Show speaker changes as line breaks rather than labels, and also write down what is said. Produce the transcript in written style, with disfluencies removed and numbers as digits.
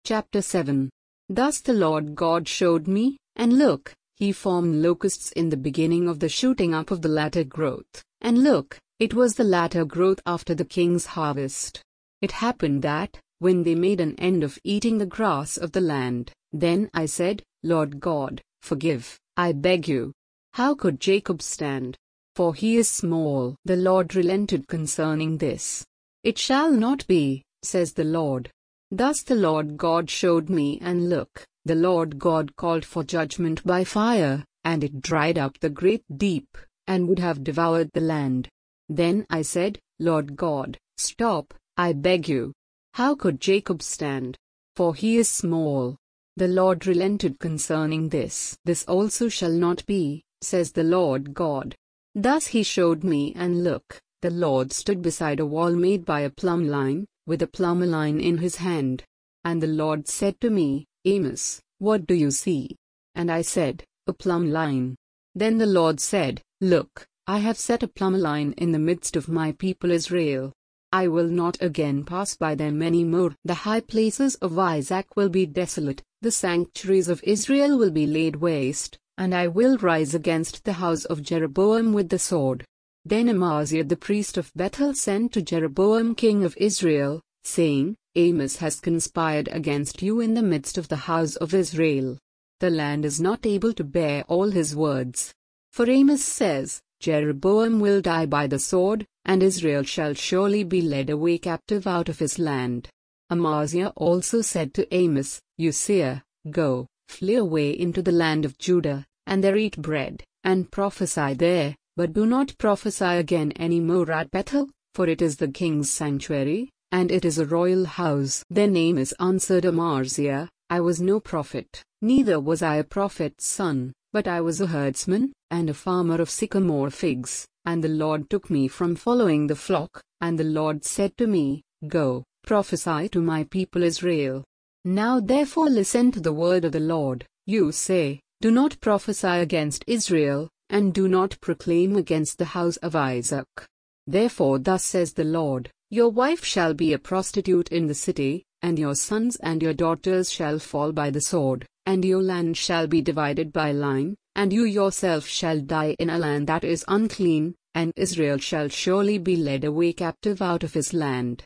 Chapter 7. Thus the Lord God showed me, and look, he formed locusts in the beginning of the shooting up of the latter growth, and look, it was the latter growth after the king's harvest. It happened that, when they made an end of eating the grass of the land, then I said, Lord God, forgive, I beg you. How could Jacob stand? For he is small. The Lord relented concerning this. It shall not be, says the Lord. Thus the Lord God showed me, and look, the Lord God called for judgment by fire, and it dried up the great deep, and would have devoured the land. Then I said, Lord God, stop, I beg you. How could Jacob stand? For he is small. The Lord relented concerning this. This also shall not be, says the Lord God. Thus he showed me, and look, the Lord stood beside a wall made by a plumb line, with a plumb line in his hand. And the Lord said to me, Amos, what do you see? And I said, a plumb line. Then the Lord said, Look, I have set a plumb line in the midst of my people Israel. I will not again pass by them any more. The high places of Isaac will be desolate, the sanctuaries of Israel will be laid waste, and I will rise against the house of Jeroboam with the sword. Then Amaziah the priest of Bethel sent to Jeroboam king of Israel, saying, Amos has conspired against you in the midst of the house of Israel. The land is not able to bear all his words. For Amos says, Jeroboam will die by the sword, and Israel shall surely be led away captive out of his land. Amaziah also said to Amos, You seer, go, flee away into the land of Judah, and there eat bread, and prophesy there, but do not prophesy again any more at Bethel, for it is the king's sanctuary, and it is a royal house. Then Amos answered Amaziah, I was no prophet, neither was I a prophet's son, but I was a herdsman, and a farmer of sycamore figs, and the Lord took me from following the flock, and the Lord said to me, Go, prophesy to my people Israel. Now therefore listen to the word of the Lord. You say, Do not prophesy against Israel, and do not proclaim against the house of Isaac. Therefore thus says the Lord, Your wife shall be a prostitute in the city, and your sons and your daughters shall fall by the sword, and your land shall be divided by line, and you yourself shall die in a land that is unclean, and Israel shall surely be led away captive out of his land.